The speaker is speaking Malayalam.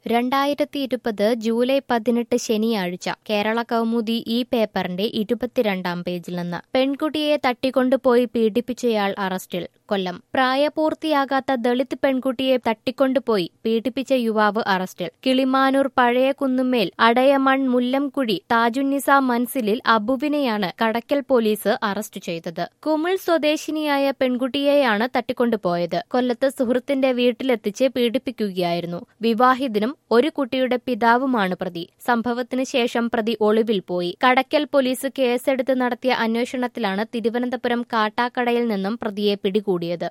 2020 ജൂലൈ 18 ശനിയാഴ്ച കേരള കൗമുദി ഈ പേപ്പറിന്റെ 22-ാം പേജിൽ നിന്ന് പെൺകുട്ടിയെ തട്ടിക്കൊണ്ടുപോയി പീഡിപ്പിച്ചയാൾ അറസ്റ്റിൽ. കൊല്ലം. പ്രായപൂർത്തിയാകാത്ത ദളിത് പെൺകുട്ടിയെ തട്ടിക്കൊണ്ടുപോയി പീഡിപ്പിച്ച യുവാവ് അറസ്റ്റിൽ. കിളിമാനൂർ പഴയ കുന്നുമ്മേൽ അടയമൺ മുല്ലംകുഴി താജുന്നിസ മൻസിലിൽ അബുവിനെയാണ് കടക്കൽ പോലീസ് അറസ്റ്റ് ചെയ്തത്. കുമിൾ സ്വദേശിനിയായ പെൺകുട്ടിയെയാണ് തട്ടിക്കൊണ്ടുപോയത്. കൊല്ലത്ത് സുഹൃത്തിന്റെ വീട്ടിലെത്തിച്ച് പീഡിപ്പിക്കുകയായിരുന്നു. വിവാഹിതനും ഒരു കുട്ടിയുടെ പിതാവുമാണ് പ്രതി. സംഭവത്തിന് ശേഷം പ്രതി ഒളിവിൽ പോയി. കടക്കൽ പോലീസ് കേസെടുത്ത് നടത്തിയ അന്വേഷണത്തിലാണ് തിരുവനന്തപുരം കാട്ടാക്കടയിൽ നിന്നും പ്രതിയെ പിടികൂടിയത്.